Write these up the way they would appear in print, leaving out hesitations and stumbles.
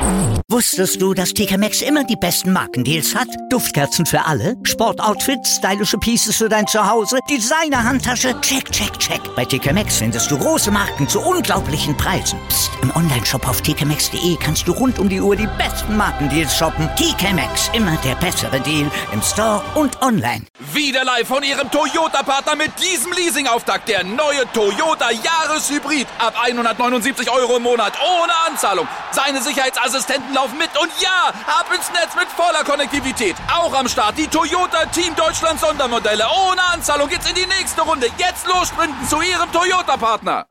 Wusstest du, dass TK Maxx immer die besten Markendeals hat? Duftkerzen für alle, Sportoutfits, stylische Pieces für dein Zuhause, Designer-Handtasche, check, check, check. Bei TK Maxx findest du große Marken zu unglaublichen Preisen. Psst. Im Onlineshop auf tkmaxx.de kannst du rund um die Uhr die besten Markendeals shoppen. TK Maxx, immer der bessere Deal im Store und online. Wieder live von Ihrem Toyota-Partner mit diesem Leasing-Auftakt. Der neue Toyota Jahreshybrid. Ab 179 € im Monat. Ohne Anzahlung. Seine Sicherheitsassistenten laufen mit. Und ja, ab ins Netz mit voller Konnektivität. Auch am Start die Toyota Team Deutschland Sondermodelle. Ohne Anzahlung geht's in die nächste Runde. Jetzt los sprinten zu Ihrem Toyota-Partner.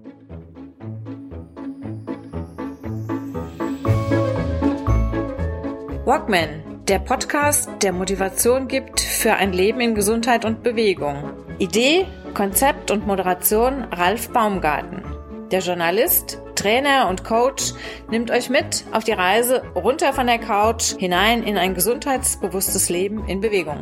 Walkman, der Podcast, der Motivation gibt für ein Leben in Gesundheit und Bewegung. Idee, Konzept und Moderation Ralf Baumgarten. Der Journalist, Trainer und Coach nimmt euch mit auf die Reise runter von der Couch hinein in ein gesundheitsbewusstes Leben in Bewegung.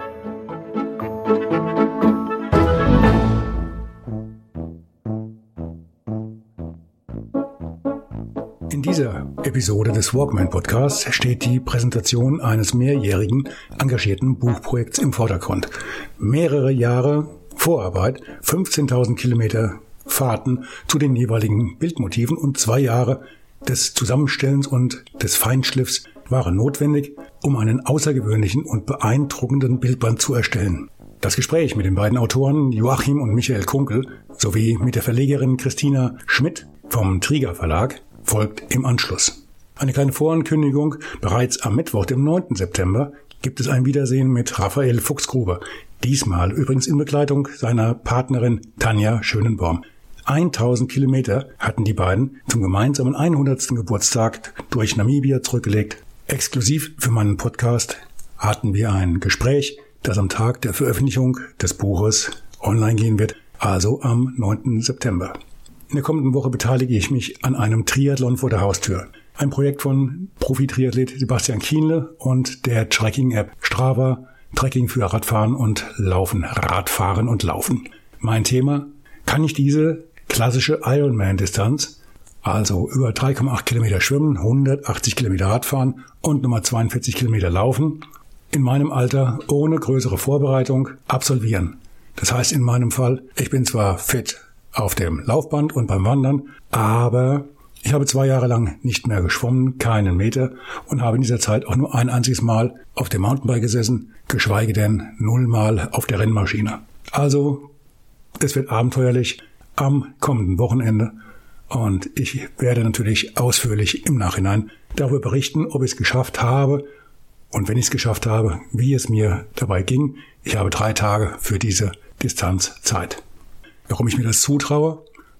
In dieser Episode des Walkman Podcasts steht die Präsentation eines mehrjährigen, engagierten Buchprojekts im Vordergrund. Mehrere Jahre Vorarbeit, 15.000 Kilometer Fahrten zu den jeweiligen Bildmotiven und 2 Jahre des Zusammenstellens und des Feinschliffs waren notwendig, um einen außergewöhnlichen und beeindruckenden Bildband zu erstellen. Das Gespräch mit den beiden Autoren Joachim und Michael Kunkel sowie mit der Verlegerin Christina Schmidt vom Trieger Verlag folgt im Anschluss. Eine kleine Vorankündigung: Bereits am Mittwoch, dem 9. September, gibt es ein Wiedersehen mit Raphael Fuchsgruber. Diesmal übrigens in Begleitung seiner Partnerin Tanja Schönenborn. 1000 Kilometer hatten die beiden zum gemeinsamen 100. Geburtstag durch Namibia zurückgelegt. Exklusiv für meinen Podcast hatten wir ein Gespräch, das am Tag der Veröffentlichung des Buches online gehen wird, also am 9. September. In der kommenden Woche beteilige ich mich an einem Triathlon vor der Haustür. Ein Projekt von Profi-Triathlet Sebastian Kienle und der Tracking-App Strava, Tracking für Radfahren und Laufen, Radfahren und Laufen. Mein Thema: Kann ich diese klassische Ironman-Distanz, also über 3,8 Kilometer schwimmen, 180 Kilometer Radfahren und nochmal 42 Kilometer laufen, in meinem Alter ohne größere Vorbereitung absolvieren? Das heißt in meinem Fall, ich bin zwar fit auf dem Laufband und beim Wandern, aber ich habe 2 Jahre lang nicht mehr geschwommen, keinen Meter, und habe in dieser Zeit auch nur ein einziges Mal auf dem Mountainbike gesessen, geschweige denn 0 Mal auf der Rennmaschine. Also, es wird abenteuerlich am kommenden Wochenende und ich werde natürlich ausführlich im Nachhinein darüber berichten, ob ich es geschafft habe und wenn ich es geschafft habe, wie es mir dabei ging. Ich habe 3 Tage für diese Distanz Zeit. Warum ich mir das zutraue?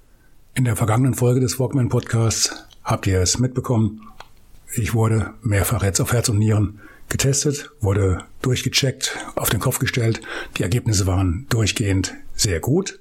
In der vergangenen Folge des Walkman Podcasts habt ihr es mitbekommen. Ich wurde mehrfach jetzt auf Herz und Nieren getestet, wurde durchgecheckt, auf den Kopf gestellt. Die Ergebnisse waren durchgehend sehr gut,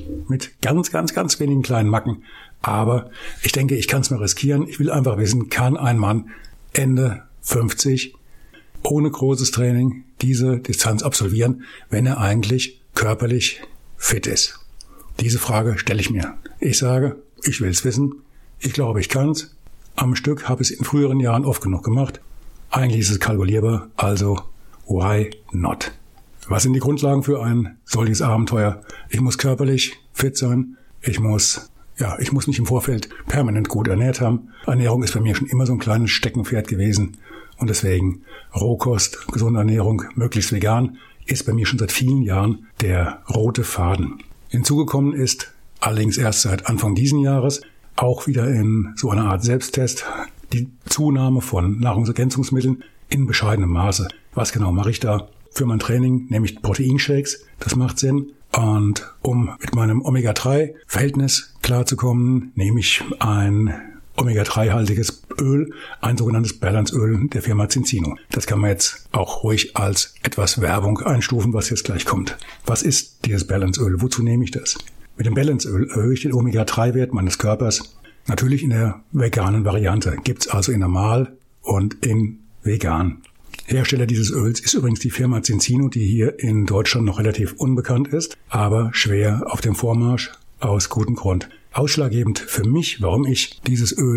mit ganz wenigen kleinen Macken. Aber ich denke, ich kann es mal riskieren. Ich will einfach wissen, kann ein Mann Ende 50 ohne großes Training diese Distanz absolvieren, wenn er eigentlich körperlich fit ist? Diese Frage stelle ich mir. Ich sage, ich will es wissen. Ich glaube, ich kann es. Am Stück habe ich es in früheren Jahren oft genug gemacht. Eigentlich ist es kalkulierbar, also why not? Was sind die Grundlagen für ein solches Abenteuer? Ich muss körperlich fit sein. Ich muss mich im Vorfeld permanent gut ernährt haben. Ernährung ist bei mir schon immer so ein kleines Steckenpferd gewesen. Und deswegen Rohkost, gesunde Ernährung, möglichst vegan, ist bei mir schon seit vielen Jahren der rote Faden. Hinzugekommen ist, allerdings erst seit Anfang diesen Jahres, auch wieder in so einer Art Selbsttest, die Zunahme von Nahrungsergänzungsmitteln in bescheidenem Maße. Was genau mache ich da? Für mein Training nehme ich Proteinshakes, das macht Sinn. Und um mit meinem Omega-3-Verhältnis klarzukommen, nehme ich ein Omega-3-haltiges Öl, ein sogenanntes Balance-Öl der Firma Zincino. Das kann man jetzt auch ruhig als etwas Werbung einstufen, was jetzt gleich kommt. Was ist dieses Balance-Öl? Wozu nehme ich das? Mit dem Balance-Öl erhöhe ich den Omega-3-Wert meines Körpers. Natürlich in der veganen Variante. Gibt's also in normal und in vegan. Hersteller dieses Öls ist übrigens die Firma Zincino, die hier in Deutschland noch relativ unbekannt ist, aber schwer auf dem Vormarsch, aus gutem Grund. Ausschlaggebend für mich, warum ich dieses Öl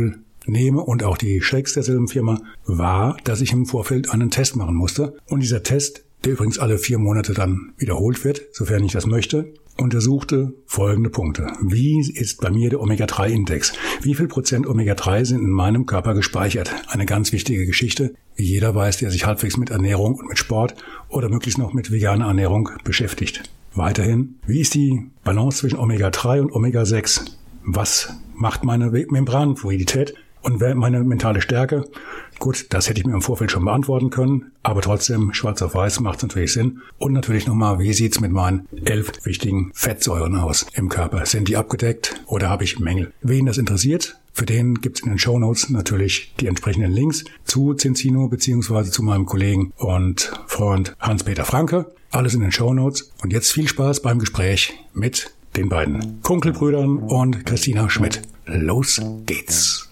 nehme und auch die Shakes derselben Firma, war, dass ich im Vorfeld einen Test machen musste. Und dieser Test, der übrigens alle 4 Monate dann wiederholt wird, sofern ich das möchte, untersuchte folgende Punkte. Wie ist bei mir der Omega-3-Index? Wie viel Prozent Omega-3 sind in meinem Körper gespeichert? Eine ganz wichtige Geschichte, wie jeder weiß, der sich halbwegs mit Ernährung und mit Sport oder möglichst noch mit veganer Ernährung beschäftigt. Weiterhin, wie ist die Balance zwischen Omega-3 und Omega-6? Was macht meine Membranfluidität und meine mentale Stärke? Gut, das hätte ich mir im Vorfeld schon beantworten können, aber trotzdem, schwarz auf weiß macht es natürlich Sinn. Und natürlich nochmal, wie sieht's mit meinen 11 wichtigen Fettsäuren aus im Körper? Sind die abgedeckt oder habe ich Mängel? Wen das interessiert, für den gibt's in den Shownotes natürlich die entsprechenden Links zu Zinzino bzw. zu meinem Kollegen und Freund Hans-Peter Franke. Alles in den Shownotes. Und jetzt viel Spaß beim Gespräch mit den beiden Kunkelbrüdern und Christina Schmidt. Los geht's!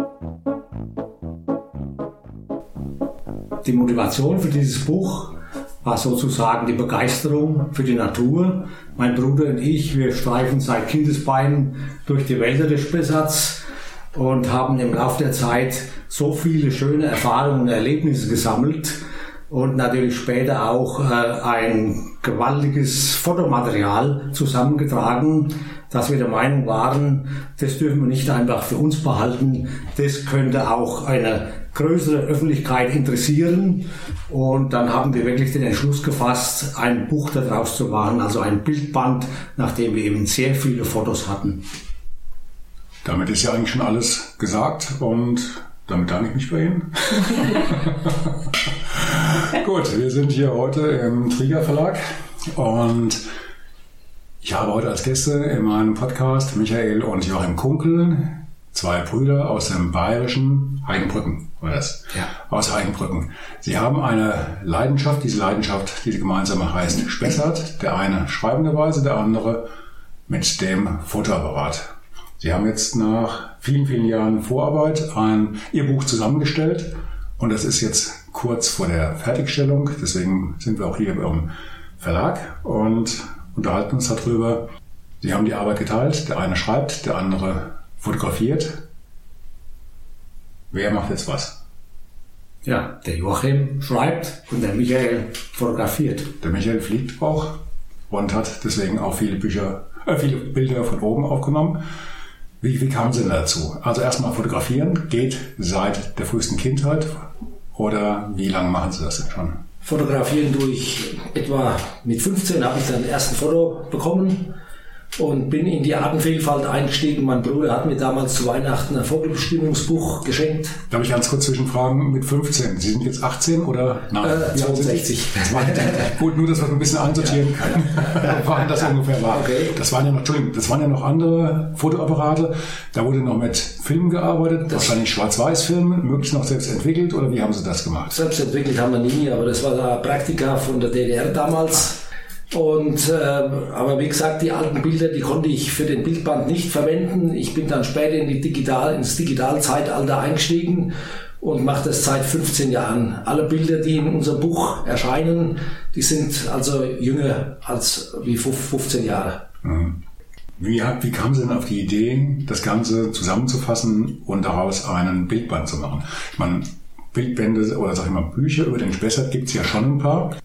Die Motivation für dieses Buch war sozusagen die Begeisterung für die Natur. Mein Bruder und ich, wir streifen seit Kindesbeinen durch die Wälder des Spessarts und haben im Laufe der Zeit so viele schöne Erfahrungen und Erlebnisse gesammelt und natürlich später auch ein gewaltiges Fotomaterial zusammengetragen, dass wir der Meinung waren, das dürfen wir nicht einfach für uns behalten, das könnte auch eine größere Öffentlichkeit interessieren. Und dann haben wir wirklich den Entschluss gefasst, ein Buch daraus zu machen, also ein Bildband, nachdem wir eben sehr viele Fotos hatten. Damit ist ja eigentlich schon alles gesagt und damit danke ich mich bei Ihnen. Gut, wir sind hier heute im Trieger Verlag und ich habe heute als Gäste in meinem Podcast Michael und Joachim Kunkel, 2 Brüder aus dem bayerischen Heidenbrücken, oder das? Ja. Aus Heidenbrücken. Sie haben eine Leidenschaft, diese gemeinsame heißt Spessart. Der eine schreibenderweise, der andere mit dem Fotoapparat. Sie haben jetzt nach vielen, vielen Jahren Vorarbeit Ihr Buch zusammengestellt und das ist jetzt kurz vor der Fertigstellung. Deswegen sind wir auch hier im Verlag und unterhalten uns darüber. Sie haben die Arbeit geteilt. Der eine schreibt, der andere fotografiert. Wer macht jetzt was? Ja, der Joachim schreibt und der Michael fotografiert. Der Michael fliegt auch und hat deswegen auch viele Bilder von oben aufgenommen. Wie kamen Sie denn dazu? Also erstmal fotografieren geht seit der frühesten Kindheit oder wie lange machen Sie das denn schon? Fotografieren durch etwa mit 15 habe ich dann das erste Foto bekommen und bin in die Artenvielfalt eingestiegen. Mein Bruder hat mir damals zu Weihnachten ein Vogelbestimmungsbuch geschenkt. Darf ich ganz kurz zwischenfragen, mit 15, Sie sind jetzt 18 oder? Nein, 62. Gut, nur, dass wir ein bisschen einsortieren können, wann das ungefähr war. Okay. Das waren ja noch andere Fotoapparate. Da wurde noch mit Filmen gearbeitet, wahrscheinlich Schwarz-Weiß-Filme, möglichst noch selbst entwickelt oder wie haben Sie das gemacht? Selbst entwickelt haben wir nie, aber das war der Praktika von der DDR damals. Und aber wie gesagt, die alten Bilder, die konnte ich für den Bildband nicht verwenden. Ich bin dann später ins Digitalzeitalter eingestiegen und mache das seit 15 Jahren. Alle Bilder, die in unserem Buch erscheinen, die sind also jünger als wie 15 Jahre. Mhm. Wie kamen Sie denn auf die Idee, das Ganze zusammenzufassen und daraus einen Bildband zu machen? Ich meine, Bildbände oder Bücher über den Spessart gibt es ja schon ein paar,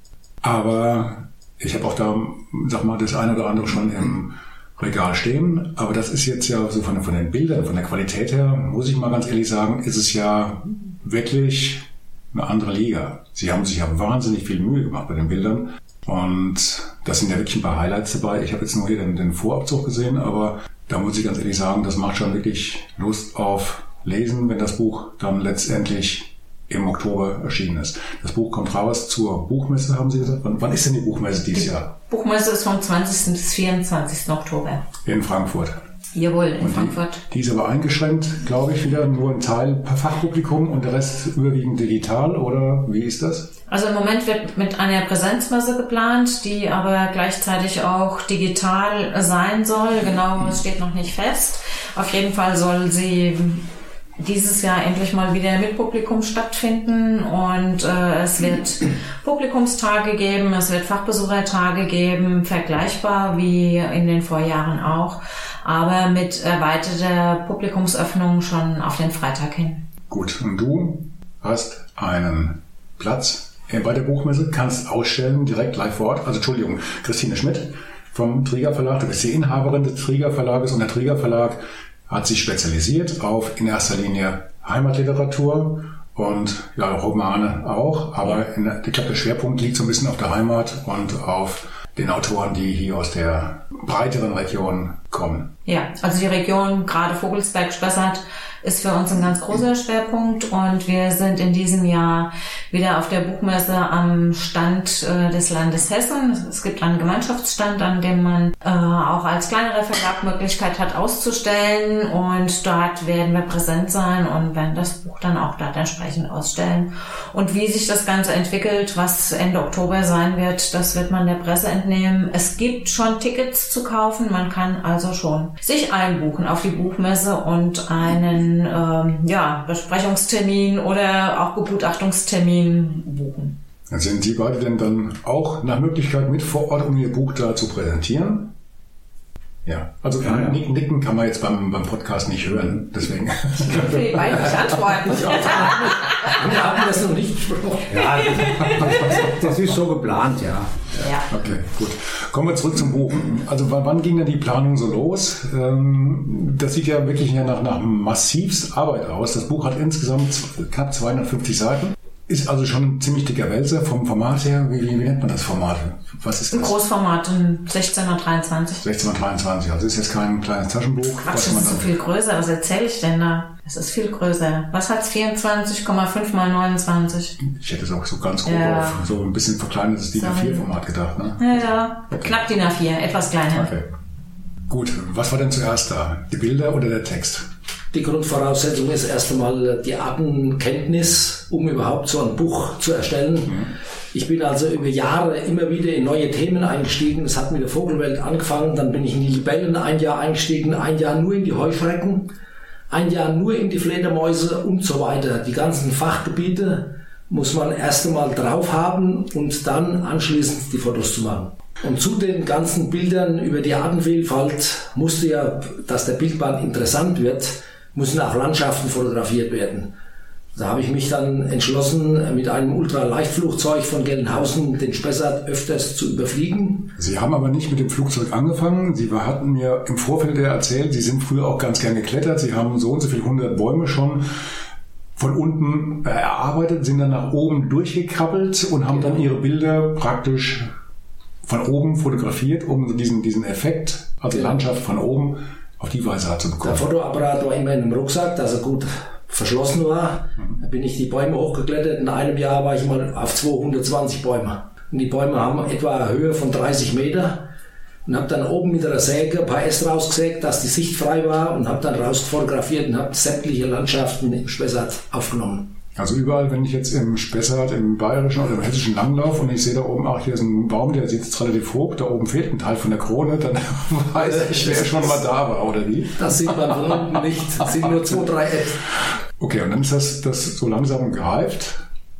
aber ich habe auch da, das eine oder andere schon im Regal stehen, aber das ist jetzt ja so von den Bildern, von der Qualität her, muss ich mal ganz ehrlich sagen, ist es ja wirklich eine andere Liga. Sie haben sich ja wahnsinnig viel Mühe gemacht bei den Bildern und das sind ja wirklich ein paar Highlights dabei. Ich habe jetzt nur hier den Vorabzug gesehen, aber da muss ich ganz ehrlich sagen, das macht schon wirklich Lust auf Lesen, wenn das Buch dann letztendlich im Oktober erschienen ist. Das Buch kommt raus zur Buchmesse, haben Sie gesagt. Wann ist denn die Buchmesse dieses Jahr? Die Buchmesse ist vom 20. bis 24. Oktober. In Frankfurt. Jawohl, in Frankfurt. Die ist aber eingeschränkt, glaube ich, wieder nur ein Teil per Fachpublikum und der Rest überwiegend digital, oder wie ist das? Also im Moment wird mit einer Präsenzmesse geplant, die aber gleichzeitig auch digital sein soll. Genau, es steht noch nicht fest. Auf jeden Fall soll sie dieses Jahr endlich mal wieder mit Publikum stattfinden und es wird Publikumstage geben, es wird Fachbesuchertage geben, vergleichbar wie in den Vorjahren auch. aber mit erweiterter Publikumsöffnung schon auf den Freitag hin. Gut, und du hast einen Platz bei der Buchmesse, kannst ausstellen, direkt live vor Ort. Also Entschuldigung, Christine Schmidt vom Träger Verlag, du bist die Inhaberin des Träger Verlages, und der Träger Verlag hat sich spezialisiert auf in erster Linie Heimatliteratur und ja, Romane auch, aber ich glaube, der Schwerpunkt liegt so ein bisschen auf der Heimat und auf den Autoren, die hier aus der breiteren Region kommen. Ja, also die Region, gerade Vogelsberg-Spessart, ist für uns ein ganz großer Schwerpunkt, und wir sind in diesem Jahr wieder auf der Buchmesse am Stand des Landes Hessen. Es gibt einen Gemeinschaftsstand, an dem man auch als kleinerer Verlag Möglichkeit hat auszustellen, und dort werden wir präsent sein und werden das Buch dann auch dort entsprechend ausstellen. Und wie sich das Ganze entwickelt, was Ende Oktober sein wird, das wird man der Presse entnehmen. Es gibt schon Tickets zu kaufen, man kann also schon sich einbuchen auf die Buchmesse und einen Besprechungstermin oder auch Begutachtungstermin buchen. Sind Sie beide denn dann auch nach Möglichkeit mit vor Ort, um Ihr Buch da zu präsentieren? Ja, also Nicken kann man jetzt beim Podcast nicht hören, deswegen. Ich kann für die beiden nicht antworten. Wir haben das noch nicht besprochen. Ja, das ist so geplant, ja. Okay, gut. Kommen wir zurück zum Buch. Also wann ging denn die Planung so los? Das sieht ja wirklich nach massivst Arbeit aus. Das Buch hat insgesamt knapp 250 Seiten. Ist also schon ein ziemlich dicker Wälzer vom Format her. Wie nennt man das Format? Was ist das? Ein Großformat, ein 16x23. 16x23, also ist jetzt kein kleines Taschenbuch. Quatsch, das ist so viel größer. Was erzähle ich denn da? Es ist viel größer. Was hat's? 24,5 mal 29? Ich hätte es auch so ganz grob auf so ein bisschen verkleinertes DIN A4-Format gedacht. Ne? Ja, okay. Knapp DIN A4, etwas kleiner. Okay. Gut, was war denn zuerst da? Die Bilder oder der Text? Die Grundvoraussetzung ist erst einmal die Artenkenntnis, um überhaupt so ein Buch zu erstellen. Mhm. Ich bin also über Jahre immer wieder in neue Themen eingestiegen. Es hat mit der Vogelwelt angefangen, dann bin ich in die Libellen ein Jahr eingestiegen, ein Jahr nur in die Heuschrecken, ein Jahr nur in die Fledermäuse und so weiter. Die ganzen Fachgebiete muss man erst einmal drauf haben und dann anschließend die Fotos zu machen. Und zu den ganzen Bildern über die Artenvielfalt musste ja, dass der Bildband interessant wird, müssen auch Landschaften fotografiert werden. Da habe ich mich dann entschlossen, mit einem Ultraleichtflugzeug von Gelnhausen den Spessart öfters zu überfliegen. Sie haben aber nicht mit dem Flugzeug angefangen. Sie hatten mir im Vorfeld erzählt, Sie sind früher auch ganz gern geklettert. Sie haben so und so viele 100 Bäume schon von unten erarbeitet, sind dann nach oben durchgekrabbelt und haben dann Ihre Bilder praktisch von oben fotografiert, um diesen Effekt, also Landschaft von oben, auf die Weise zu bekommen. Der Fotoapparat war immer in einem Rucksack, dass er gut verschlossen war. Da bin ich die Bäume hochgeklettert. In einem Jahr war ich mal auf 220 Bäume. Und die Bäume haben etwa eine Höhe von 30 Meter. Und habe dann oben mit einer Säge ein paar Äste rausgesägt, dass die Sicht frei war, und habe dann rausfotografiert und habe sämtliche Landschaften im Spessart aufgenommen. Also überall, wenn ich jetzt im Spessart, im bayerischen oder im hessischen Langlauf und ich sehe da oben, hier ist ein Baum, der sieht jetzt relativ hoch, da oben fehlt ein Teil von der Krone, dann weiß ich, wer schon mal da war, oder wie? Das sieht man von unten nicht, das sind nur 2, 3 Äste. Okay, und dann ist das so langsam gereift?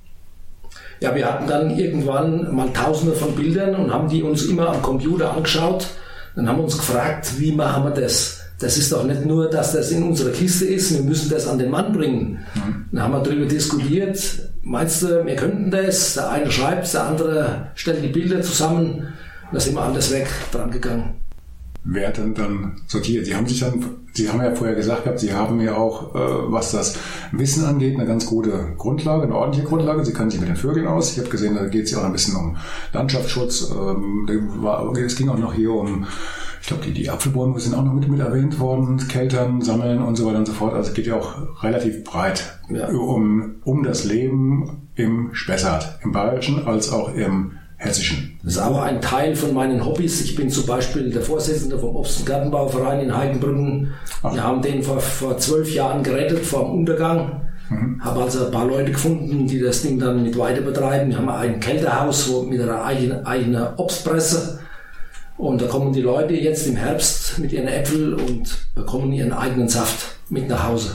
Ja, wir hatten dann irgendwann mal Tausende von Bildern und haben die uns immer am Computer angeschaut. Dann haben wir uns gefragt, wie machen wir das? Das ist doch nicht nur, dass das in unserer Kiste ist, wir müssen das an den Mann bringen. Dann haben wir darüber diskutiert. Meinst du, wir könnten das? Der eine schreibt, der andere stellt die Bilder zusammen. Und da sind wir alles weg dran gegangen. Wer hat denn dann sortiert? Sie haben ja vorher gesagt gehabt, Sie haben ja auch, was das Wissen angeht, eine ganz gute Grundlage, eine ordentliche Grundlage. Sie kennen sich mit den Vögeln aus. Ich habe gesehen, da geht es ja auch ein bisschen um Landschaftsschutz. Es ging auch noch hier um, ich glaube, die Apfelbäume sind auch noch mit erwähnt worden, Keltern, Sammeln und so weiter und so fort. Also es geht ja auch relativ breit um das Leben im Spessart, im Bayerischen als auch im Hessischen. Das ist auch ein Teil von meinen Hobbys. Ich bin zum Beispiel der Vorsitzende vom Obst- und Gartenbauverein in Heidenbrücken. Wir haben den vor 12 Jahren gerettet vor dem Untergang. Habe also ein paar Leute gefunden, die das Ding dann mit weiter betreiben. Wir haben ein Kältehaus mit einer eigenen Obstpresse. Und da kommen die Leute jetzt im Herbst mit ihren Äpfeln und bekommen ihren eigenen Saft mit nach Hause.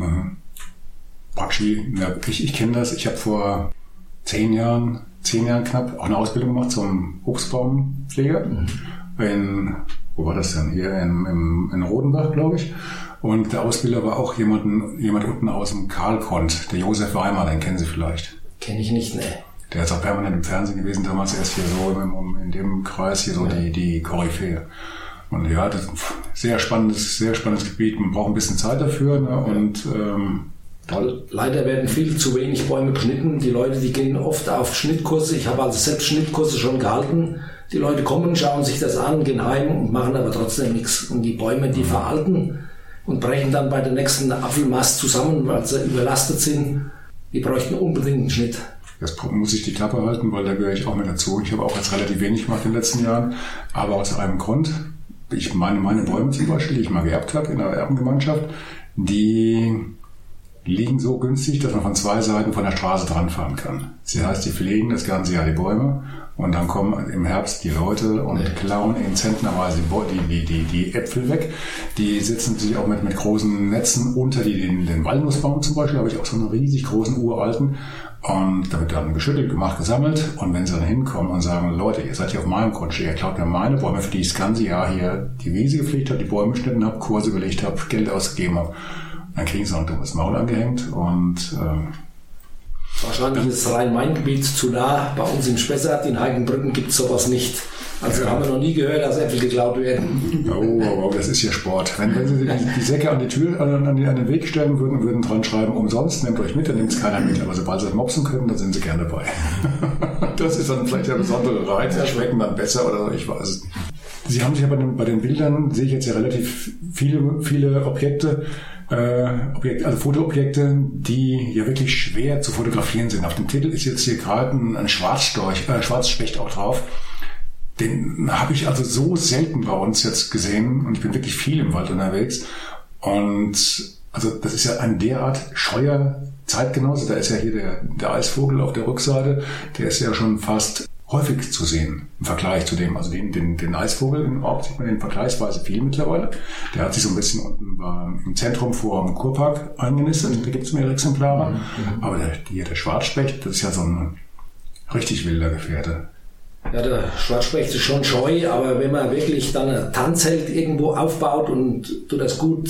Praktisch, ich kenne das. Ich habe vor 10 Jahren knapp auch eine Ausbildung gemacht zum Obstbaumpfleger in wo war das denn? Hier in Rodenbach, glaube ich. Und der Ausbilder war auch jemand unten aus dem Karlkont, der Josef Weimer, den kennen Sie vielleicht. Kenne ich nicht, ne. Der ist auch permanent im Fernsehen gewesen, damals erst hier so in dem Kreis hier so die Koryphäe. Und ja, das ist ein sehr spannendes Gebiet. Man braucht ein bisschen Zeit dafür, ne? Und toll. Leider werden viel zu wenig Bäume geschnitten. Die Leute, die gehen oft auf Schnittkurse. Ich habe also selbst Schnittkurse schon gehalten. Die Leute kommen, schauen sich das an, gehen heim und machen aber trotzdem nichts. Und die Bäume, die veralten und brechen dann bei der nächsten Apfelmast zusammen, weil sie überlastet sind. Die bräuchten unbedingt einen Schnitt. Das muss ich die Klappe halten, weil da gehöre ich auch mit dazu. Ich habe auch jetzt relativ wenig gemacht in den letzten Jahren, aber aus einem Grund. Ich meine Bäume zum Beispiel, die ich mal geerbt habe in der Erbengemeinschaft, die liegen so günstig, dass man von 2 Seiten von der Straße dran fahren kann. Das heißt, die pflegen das ganze Jahr die Bäume und dann kommen im Herbst die Leute und klauen in zentnerweise die Äpfel weg. Die setzen sich auch mit großen Netzen unter den Walnussbaum zum Beispiel, habe ich auch so einen riesig großen uralten. Und da wird dann geschüttelt, gemacht, gesammelt. Und wenn sie dann hinkommen und sagen, Leute, ihr seid hier auf meinem Grundstück, ihr klaut mir meine Bäume, für die ich das ganze Jahr hier die Wiese gepflegt habe, die Bäume geschnitten habe, Kurse gelegt habe, Geld ausgegeben habe, dann kriegen sie noch ein dummes Maul angehängt. Und wahrscheinlich ist das Rhein-Main-Gebiet zu nah. Bei uns in Spessart, in Heidenbrücken, gibt es sowas nicht. Also haben wir noch nie gehört, dass Äpfel geklaut werden. Oh, das ist ja Sport. Wenn Sie die Säcke an die Tür, an den Weg stellen würden und würden dran schreiben, umsonst, nehmt euch mit, dann nimmt es keiner mit. Aber sobald Sie es mopsen können, dann sind Sie gerne dabei. Das ist dann vielleicht der besondere Reiz, die schmecken dann besser oder ich weiß es nicht. Sie haben sich ja bei den Bildern, sehe ich jetzt ja relativ viele Objekte, also Fotoobjekte, die ja wirklich schwer zu fotografieren sind. Auf dem Titel ist jetzt hier gerade ein Schwarzspecht auch drauf. Den habe ich also so selten bei uns jetzt gesehen und ich bin wirklich viel im Wald unterwegs. Und also das ist ja ein derart scheuer Zeitgenosse. Da ist ja hier der Eisvogel auf der Rückseite, der ist ja schon fast häufig zu sehen im Vergleich zu dem, also den Eisvogel im Ort sieht man den vergleichsweise viel mittlerweile. Der hat sich so ein bisschen unten im Zentrum vor dem Kurpark eingenistet, da gibt es mehrere Exemplare. Aber der Schwarzspecht, das ist ja so ein richtig wilder Gefährte. Ja, der Schwarzspecht ist schon scheu, aber wenn man wirklich dann ein Tannenzelt irgendwo aufbaut und tut das gut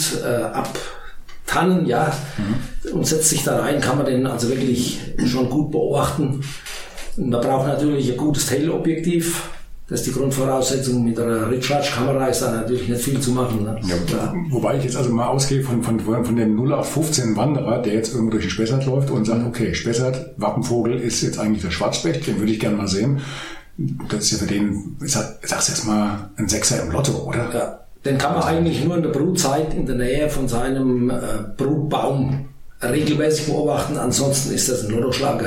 abtannen, und setzt sich da rein, kann man den also wirklich schon gut beobachten. Und man braucht natürlich ein gutes Teleobjektiv. Das ist die Grundvoraussetzung. Mit einer Recharge-Kamera ist da natürlich nicht viel zu machen. Ne? Ja, wobei ich jetzt also mal ausgehe von dem 0815 Wanderer, der jetzt irgendwo durch die Spessart läuft und sagt, okay, Spessart, Wappenvogel ist jetzt eigentlich der Schwarzspecht, den würde ich gerne mal sehen. Das ist ja für den, sagst du jetzt mal, ein Sechser im Lotto, oder? Ja, den kann man eigentlich nur in der Brutzeit in der Nähe von seinem Brutbaum regelmäßig beobachten. Ansonsten ist das ein Lottoschlager.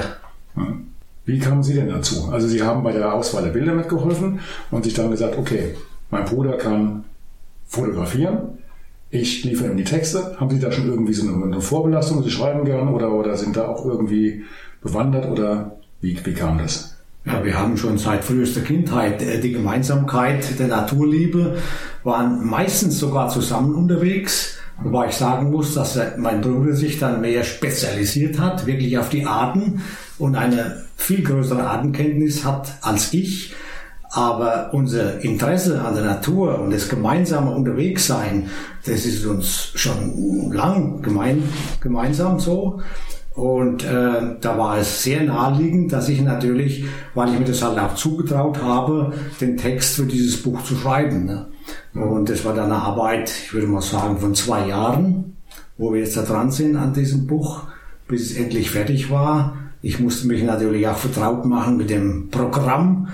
Wie kamen Sie denn dazu? Also Sie haben bei der Auswahl der Bilder mitgeholfen und sich dann gesagt, okay, mein Bruder kann fotografieren, ich liefere ihm die Texte. Haben Sie da schon irgendwie so eine Vorbelastung, Sie schreiben gern oder sind da auch irgendwie bewandert oder wie kam das? Ja, wir haben schon seit frühester Kindheit die Gemeinsamkeit der Naturliebe, waren meistens sogar zusammen unterwegs, wobei ich sagen muss, dass mein Bruder sich dann mehr spezialisiert hat, wirklich auf die Arten und eine viel größere Artenkenntnis hat als ich. Aber unser Interesse an der Natur und das gemeinsame Unterwegssein, das ist uns schon lang gemeinsam so. Und da war es sehr naheliegend, dass ich natürlich, weil ich mir das halt auch zugetraut habe, den Text für dieses Buch zu schreiben. Ne? Und das war dann eine Arbeit, ich würde mal sagen, von 2 Jahren, wo wir jetzt da dran sind an diesem Buch, bis es endlich fertig war. Ich musste mich natürlich auch vertraut machen mit dem Programm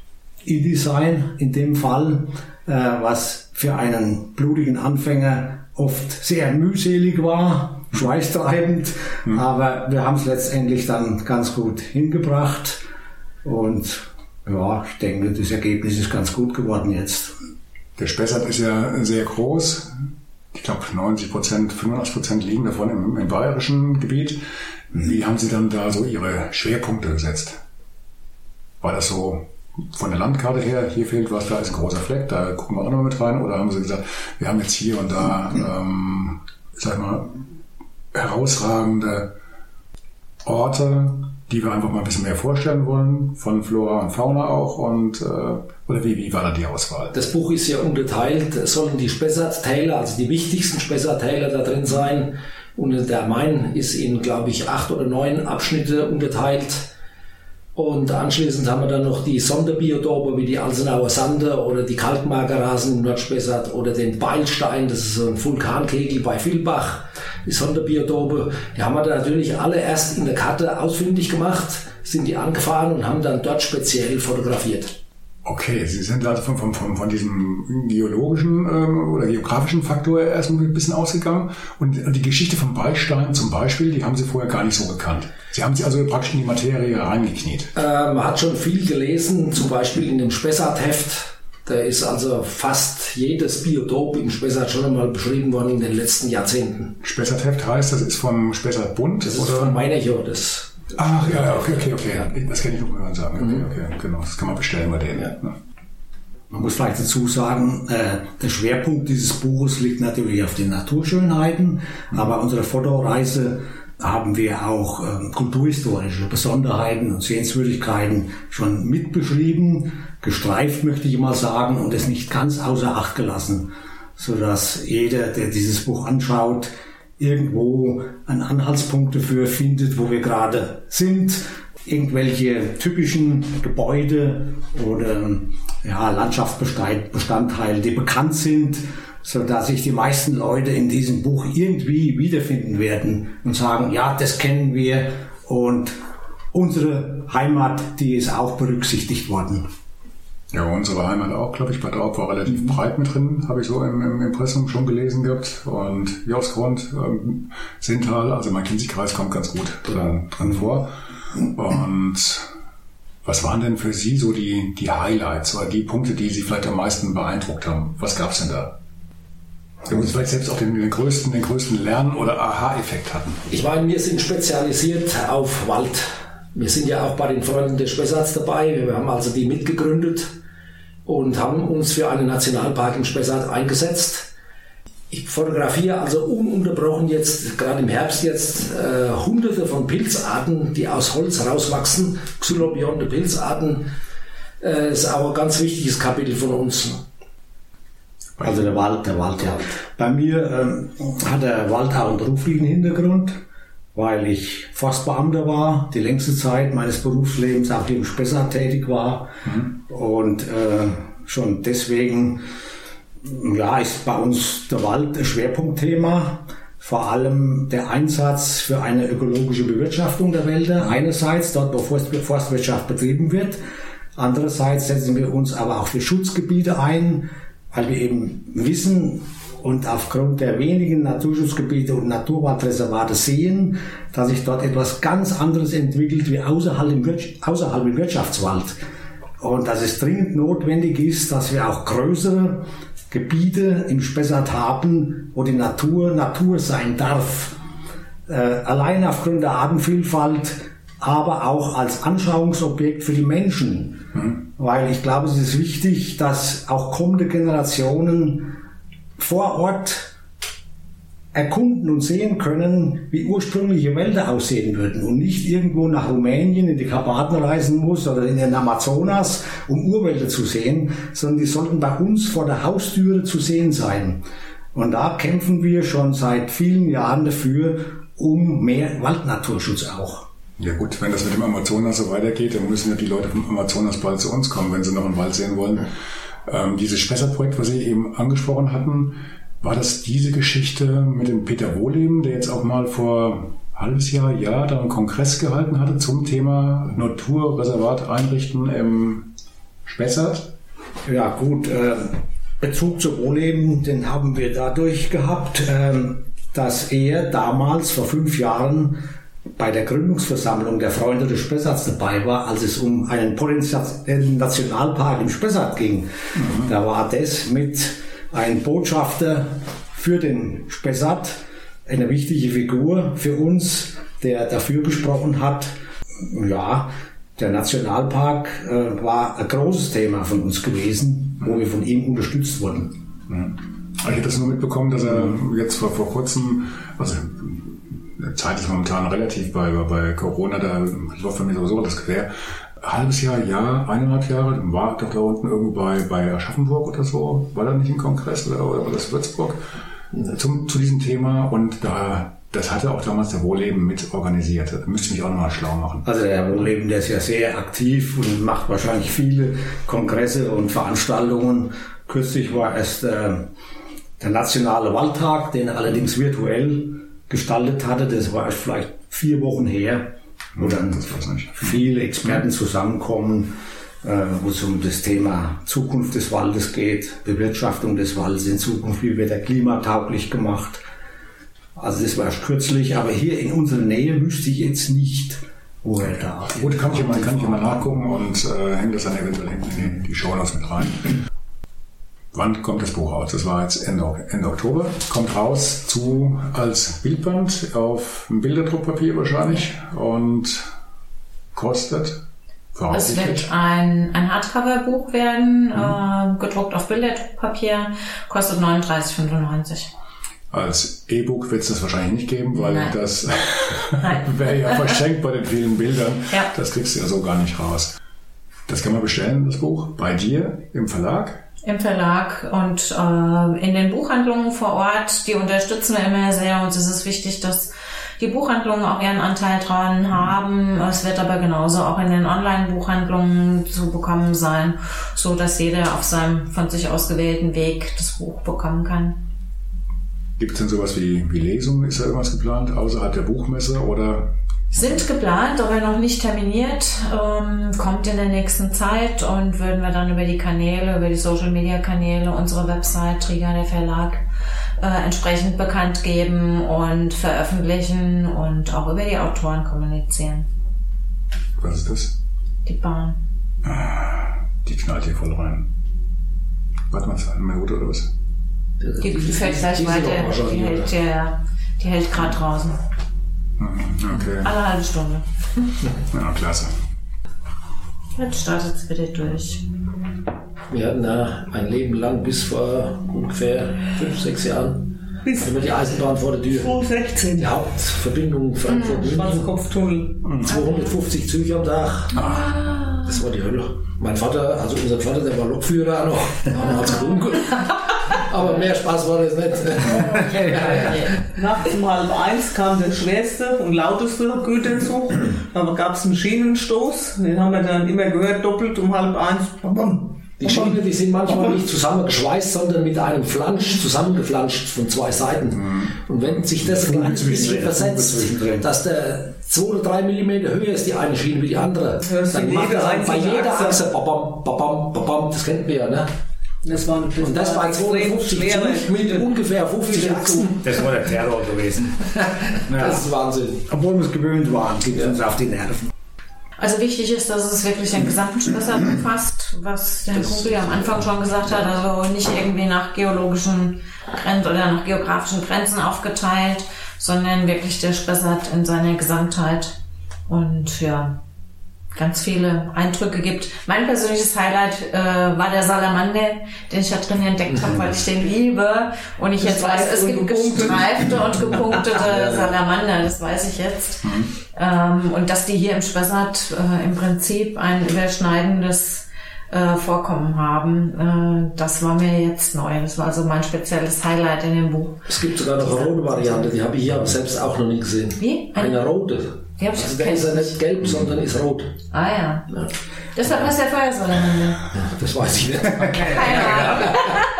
InDesign in dem Fall, was für einen blutigen Anfänger oft sehr mühselig war, schweißtreibend, aber wir haben es letztendlich dann ganz gut hingebracht und ja, ich denke, das Ergebnis ist ganz gut geworden jetzt. Der Spessart ist ja sehr groß. Ich glaube 85% liegen davon im bayerischen Gebiet. Wie haben Sie dann da so Ihre Schwerpunkte gesetzt? War das so von der Landkarte her, hier fehlt was, da ist ein großer Fleck, da gucken wir auch noch mit rein? Oder haben Sie gesagt, wir haben jetzt hier und da, herausragende Orte, die wir einfach mal ein bisschen mehr vorstellen wollen, von Flora und Fauna auch, und oder wie war da die Auswahl? Das Buch ist ja unterteilt, es sollen die Spessarttäler, also die wichtigsten Spessarttäler da drin sein, und der Main ist in, glaube ich, 8 oder 9 Abschnitte unterteilt. Und anschließend haben wir dann noch die Sonderbiotope wie die Alsenauer Sande oder die Kalkmagerrasen im Nordspessart oder den Beilstein, das ist so ein Vulkankegel bei Vilbach, die Sonderbiotope. Die haben wir dann natürlich alle erst in der Karte ausfindig gemacht, sind die angefahren und haben dann dort speziell fotografiert. Okay, Sie sind also von diesem geologischen oder geografischen Faktor erst ein bisschen ausgegangen, und die Geschichte vom Beilstein zum Beispiel, die haben Sie vorher gar nicht so gekannt. Sie haben sich also praktisch in die Materie reingekniet. Man hat schon viel gelesen, zum Beispiel in dem Spessart-Heft. Da ist also fast jedes Biotop im Spessart schon einmal beschrieben worden in den letzten Jahrzehnten. Spessart-Heft heißt, das ist vom Spessart-Bund? Das ist von Meinecho, das. Ach ja, okay. Das kann ich noch mal sagen. Okay, genau. Das kann man bestellen bei denen. Ja. Man muss vielleicht dazu sagen, der Schwerpunkt dieses Buches liegt natürlich auf den Naturschönheiten, aber unsere Fotoreise haben wir auch kulturhistorische Besonderheiten und Sehenswürdigkeiten schon mitbeschrieben, gestreift möchte ich mal sagen, und es nicht ganz außer Acht gelassen, sodass jeder, der dieses Buch anschaut, irgendwo einen Anhaltspunkt dafür findet, wo wir gerade sind, irgendwelche typischen Gebäude oder Landschaftsbestandteile, die bekannt sind, sodass sich die meisten Leute in diesem Buch irgendwie wiederfinden werden und sagen, ja, das kennen wir, und unsere Heimat, die ist auch berücksichtigt worden. Ja, unsere Heimat auch, glaube ich, Bad Aub war relativ breit mit drin, habe ich so im Impressum schon gelesen gehabt. Und Josgrund, Sintal, also mein Kinzigkreis kommt ganz gut dran vor. Und was waren denn für Sie so die Highlights oder die Punkte, die Sie vielleicht am meisten beeindruckt haben? Was gab es denn da? Wir uns vielleicht selbst auch den größten Lern- oder Aha-Effekt hatten. Ich meine, wir sind spezialisiert auf Wald. Wir sind ja auch bei den Freunden des Spessarts dabei. Wir haben also die mitgegründet und haben uns für einen Nationalpark im Spessart eingesetzt. Ich fotografiere also ununterbrochen jetzt, gerade im Herbst jetzt, hunderte von Pilzarten, die aus Holz rauswachsen, xylobionte Pilzarten. Das ist auch ein ganz wichtiges Kapitel von uns. Also der Wald, ja. Bei mir hat der Wald auch einen beruflichen Hintergrund, weil ich Forstbeamter war, die längste Zeit meines Berufslebens auch im Spessart tätig war. Und schon deswegen ist bei uns der Wald ein Schwerpunktthema, vor allem der Einsatz für eine ökologische Bewirtschaftung der Wälder. Einerseits dort, wo Forstwirtschaft betrieben wird, andererseits setzen wir uns aber auch für Schutzgebiete ein, weil wir eben wissen und aufgrund der wenigen Naturschutzgebiete und Naturwaldreservate sehen, dass sich dort etwas ganz anderes entwickelt wie außerhalb im Wirtschaftswald. Und dass es dringend notwendig ist, dass wir auch größere Gebiete im Spessart haben, wo die Natur sein darf. Allein aufgrund der Artenvielfalt, aber auch als Anschauungsobjekt für die Menschen. Weil ich glaube, es ist wichtig, dass auch kommende Generationen vor Ort erkunden und sehen können, wie ursprüngliche Wälder aussehen würden und nicht irgendwo nach Rumänien in die Karpaten reisen muss oder in den Amazonas, um Urwälder zu sehen, sondern die sollten bei uns vor der Haustüre zu sehen sein. Und da kämpfen wir schon seit vielen Jahren dafür, um mehr Waldnaturschutz auch. Ja gut, wenn das mit dem Amazonas so weitergeht, dann müssen ja die Leute vom Amazonas bald zu uns kommen, wenn sie noch einen Wald sehen wollen. Dieses Spessart-Projekt, was Sie eben angesprochen hatten, war das diese Geschichte mit dem Peter Wohleben, der jetzt auch mal vor halbes Jahr, da einen Kongress gehalten hatte zum Thema Naturreservat einrichten im Spessart? Ja gut, Bezug zu Wohleben, den haben wir dadurch gehabt, dass er damals vor 5 Jahren bei der Gründungsversammlung der Freunde des Spessarts dabei war, als es um einen potenziellen Nationalpark im Spessart ging. Da war das mit ein Botschafter für den Spessart, eine wichtige Figur für uns, der dafür gesprochen hat. Ja, der Nationalpark war ein großes Thema von uns gewesen, wo wir von ihm unterstützt wurden. Ich hätte das nur mitbekommen, dass er jetzt vor kurzem, also Zeit ist momentan relativ bei Corona, da läuft bei mir sowieso das quer. Halbes Jahr, 1,5 Jahre, war doch da unten irgendwo bei Aschaffenburg oder so, war da nicht ein Kongress oder war das Würzburg zu diesem Thema, und das hatte auch damals der Wohlleben mit organisiert. Da müsste ich mich auch nochmal schlau machen. Also der Wohlleben, der ist ja sehr aktiv und macht wahrscheinlich viele Kongresse und Veranstaltungen. Kürzlich war erst der Nationale Waldtag, den er allerdings virtuell gestaltet hatte. Das war erst vielleicht 4 Wochen her, wo dann viele Experten zusammenkommen, wo es um das Thema Zukunft des Waldes geht, Bewirtschaftung des Waldes in Zukunft, wie wird er klimatauglich gemacht. Also das war erst kürzlich, aber hier in unserer Nähe wüsste ich jetzt nicht, wo er da ist. Gut, kann ich mal nachgucken und hänge das dann eventuell hinten in die Shownotes mit rein. Wann kommt das Buch raus? Das war jetzt Ende Oktober. Kommt raus als Bildband auf einem Bilderdruckpapier wahrscheinlich und kostet... Es wird ein Hardcover-Buch werden, gedruckt auf Bilderdruckpapier, kostet 39,95. Als E-Book wird es das wahrscheinlich nicht geben, weil das wäre ja verschenkt bei den vielen Bildern. Ja. Das kriegst du ja so gar nicht raus. Das kann man bestellen, das Buch, bei dir im Verlag? Im Verlag und in den Buchhandlungen vor Ort. Die unterstützen wir immer sehr. Uns ist es wichtig, dass die Buchhandlungen auch ihren Anteil dran haben. Es wird aber genauso auch in den Online-Buchhandlungen zu bekommen sein, so dass jeder auf seinem von sich ausgewählten Weg das Buch bekommen kann. Gibt es denn sowas wie Lesungen? Ist da irgendwas geplant außerhalb der Buchmesse oder? Sind geplant, aber noch nicht terminiert. Kommt in der nächsten Zeit und würden wir dann über die Kanäle, über die Social-Media-Kanäle, unsere Website, Trigger, der Verlag, entsprechend bekannt geben und veröffentlichen und auch über die Autoren kommunizieren. Was ist das? Die Bahn. Die knallt hier voll rein. Warte mal, eine Minute oder was? Die fällt gleich weiter. Die hält gerade draußen. Okay. Alle halbe Stunde. Ja, klasse. Jetzt startet es wieder durch. Wir hatten da ein Leben lang bis vor ungefähr 5-6 Jahren über die Eisenbahn vor der Tür. 2016. Die Hauptverbindung Frankfurt-München. Schwarzkopftunnel. 250 Züge am Tag. Das war die Hölle. Mein Vater, also unser Vater, der war Lokführer noch. Da hat es gewunken. Aber mehr Spaß war das nicht. Nachts um 12:30 kam der schwerste und lauteste Güterzug. Da gab es einen Schienenstoß. Den haben wir dann immer gehört, doppelt um 12:30. Die Schienen, die sind manchmal nicht zusammengeschweißt, sondern mit einem Flansch zusammengeflanscht von 2 Seiten. Und wenn sich das ein kleines bisschen versetzt, dass der 2 oder 3 Millimeter höher ist die eine Schiene wie die andere, dann macht das bei jeder Achse babam, babam, babam, das kennt man ja, ne? Das war bei 250 Zug mit ungefähr 50 Achsen. Das war der Terror gewesen. Das ist Wahnsinn. Obwohl wir es gewöhnt waren, geht uns auf die Nerven. Also wichtig ist, dass es wirklich den gesamten Spessart umfasst, was der Herr Kumpel ja am Anfang schon gesagt hat, also nicht irgendwie nach geologischen Grenzen oder nach geografischen Grenzen aufgeteilt, sondern wirklich der Spessart in seiner Gesamtheit und ja, ganz viele Eindrücke gibt. Mein persönliches Highlight war der Salamander, den ich da drin entdeckt habe, weil ich den liebe und ich jetzt weiß, es gibt gestreifte und gepunktete Salamander, das weiß ich jetzt. Und dass die hier im Spessart im Prinzip ein überschneidendes Vorkommen haben, das war mir jetzt neu. Das war also mein spezielles Highlight in dem Buch. Es gibt sogar noch eine rote Variante, die habe ich hier aber selbst auch noch nie gesehen. Wie? Eine rote. Also der ist ja nicht gelb, sondern ist rot. Ah ja. Deshalb heißt der Feuersalamander. Ja, das weiß ich nicht. Keine Ahnung.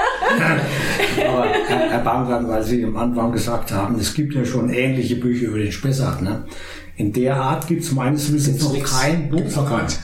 Aber Herr Baumgarten, weil Sie am Anfang gesagt haben, es gibt ja schon ähnliche Bücher über den Spessart, ne? In der Art gibt es meines Wissens noch kein Buch. Gibt's noch keins.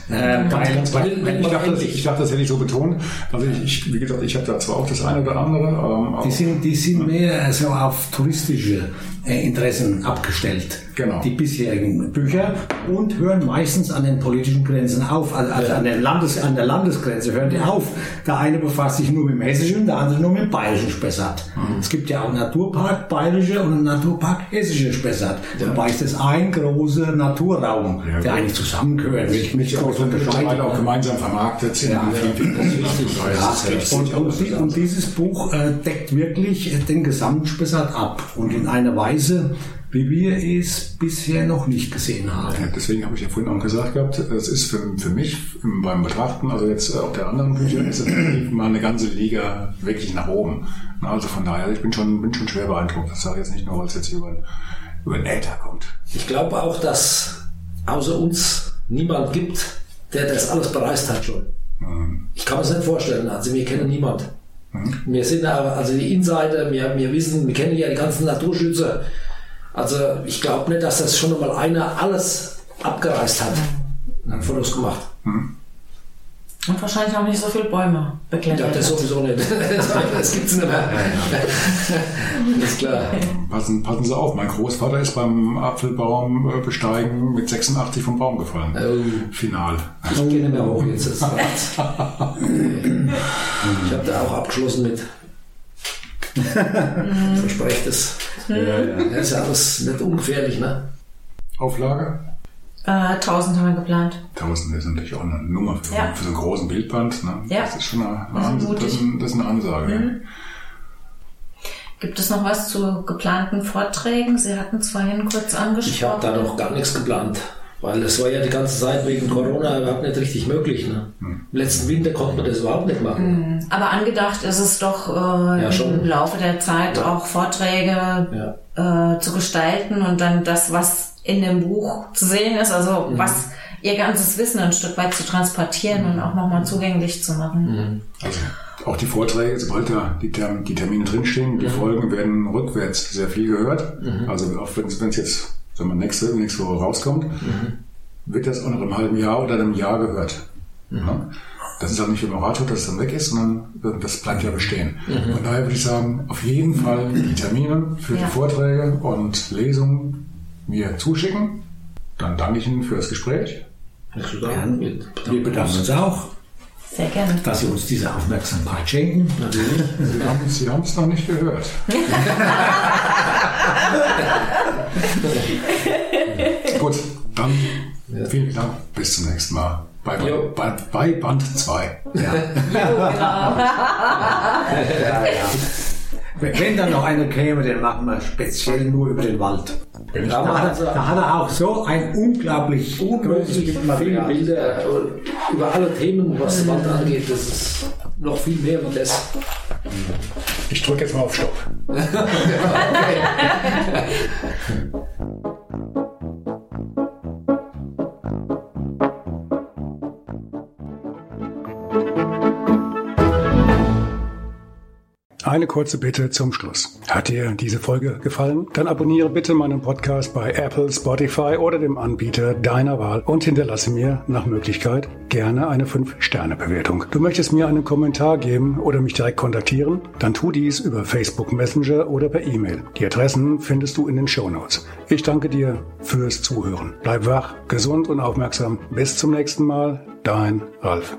Ich dachte, das hätte ich so betont. Also wie gesagt, ich habe da zwar auch das eine oder andere. Die sind mehr so auf touristische Interessen abgestellt. Genau. Die bisherigen Bücher und hören meistens an den politischen Grenzen auf. Also an der Landesgrenze hören die auf. Der eine befasst sich nur mit dem hessischen, der andere nur mit dem bayerischen Spessart. Es gibt ja auch Naturpark bayerische und Naturpark hessische Spessart. Wobei ist das ein großer Naturraum, der eigentlich zusammengehört. Nicht groß unterscheidet. Auch gemeinsam vermarktet sind. Und dieses Buch deckt wirklich den gesamten Spessart ab und in einer Weise, wie wir es bisher noch nicht gesehen haben. Ja, deswegen habe ich ja vorhin auch gesagt gehabt, es ist für mich beim Betrachten, also jetzt auch der anderen Bücher, ist es mal eine ganze Liga wirklich nach oben. Also von daher, ich bin schon schwer beeindruckt. Das sage ich jetzt nicht nur, weil es jetzt über den Äther kommt. Ich glaube auch, dass außer uns niemand gibt, der das alles bereist hat schon. Ich kann mir das nicht vorstellen. Also wir kennen niemand. Wir sind also die Insider, wir wissen, wir kennen ja die ganzen Naturschützer. Also ich glaube nicht, dass das schon einmal einer alles abgereist hat. Hat Fotos gemacht. Und wahrscheinlich auch nicht so viele Bäume beklettert. Ja, das sowieso nicht. Das gibt's nicht mehr. Das ist klar. Passen Sie auf, mein Großvater ist beim Apfelbaum besteigen mit 86 vom Baum gefallen. Final. Ich gehe nicht mehr hoch jetzt. Ich habe da auch abgeschlossen mit. Verspreche das. Das ist ja alles nicht ungefährlich, ne? Auflage? 1000 haben wir geplant. 1000 ist natürlich auch eine Nummer für so einen großen Bildband. Ne? Ja. Das ist schon eine Ansage. Gibt es noch was zu geplanten Vorträgen? Sie hatten es vorhin kurz angesprochen. Ich habe da noch gar nichts geplant, weil es war ja die ganze Zeit wegen Corona überhaupt nicht richtig möglich. Ne? Im letzten Winter konnte man das überhaupt nicht machen. Aber angedacht ist es doch im Laufe der Zeit auch Vorträge zu gestalten und dann das, was in dem Buch zu sehen ist, also was ihr ganzes Wissen ein Stück weit zu transportieren und auch nochmal zugänglich zu machen. Also auch die Vorträge, sobald da die Termine drinstehen, die Folgen werden rückwärts sehr viel gehört. Also auch wenn es jetzt, wenn man nächste Woche rauskommt, wird das auch noch im halben Jahr oder einem Jahr gehört. Ja? Das ist auch nicht, wenn man Radio, dass es dann weg ist, sondern das bleibt ja bestehen. Von daher würde ich sagen, auf jeden Fall die Termine für die Vorträge und Lesungen mir zuschicken. Dann danke ich Ihnen für das Gespräch. Wir bedanken uns auch. Sehr gerne. Dass Sie uns diese Aufmerksamkeit schenken. Natürlich. Sie haben es noch nicht gehört. Gut, dann vielen Dank. Bis zum nächsten Mal. Bei Band 2. Ja. Wenn dann noch einer käme, den machen wir speziell nur über den Wald. Da hat er auch so ein unglaublich viele Bilder über alle Themen, was den Wald angeht. Das ist noch viel mehr und das. Ich drücke jetzt mal auf Stopp. Eine kurze Bitte zum Schluss. Hat dir diese Folge gefallen? Dann abonniere bitte meinen Podcast bei Apple, Spotify oder dem Anbieter deiner Wahl und hinterlasse mir nach Möglichkeit gerne eine 5-Sterne-Bewertung. Du möchtest mir einen Kommentar geben oder mich direkt kontaktieren? Dann tu dies über Facebook Messenger oder per E-Mail. Die Adressen findest du in den Shownotes. Ich danke dir fürs Zuhören. Bleib wach, gesund und aufmerksam. Bis zum nächsten Mal. Dein Ralf.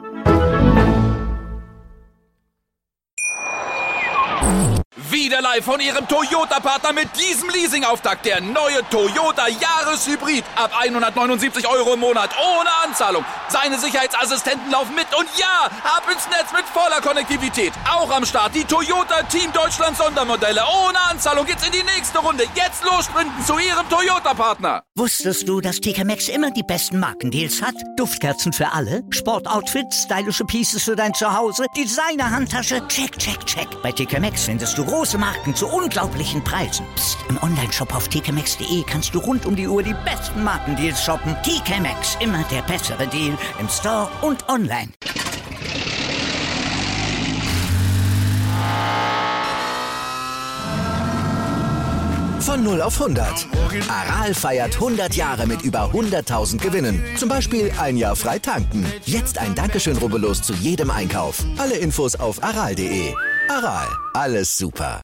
Wieder live von Ihrem Toyota-Partner mit diesem Leasing-Auftakt. Der neue Toyota Jahreshybrid. Ab 179 € im Monat. Ohne Anzahlung. Seine Sicherheitsassistenten laufen mit. Und ja, ab ins Netz mit voller Konnektivität. Auch am Start die Toyota Team Deutschland Sondermodelle. Ohne Anzahlung geht's in die nächste Runde. Jetzt los sprinten zu Ihrem Toyota-Partner. Wusstest du, dass TK Maxx immer die besten Markendeals hat? Duftkerzen für alle, Sportoutfits, stylische Pieces für dein Zuhause, Designer-Handtasche, check, check, check. Bei TK Maxx findest du große Marken zu unglaublichen Preisen. Psst. Im Onlineshop auf tkmaxx.de kannst du rund um die Uhr die besten Markendeals shoppen. TK Maxx, immer der bessere Deal im Store und online. Von 0 auf 100. Aral feiert 100 Jahre mit über 100.000 Gewinnen. Zum Beispiel ein Jahr frei tanken. Jetzt ein Dankeschön, rubbellos zu jedem Einkauf. Alle Infos auf aral.de. Aral, alles super.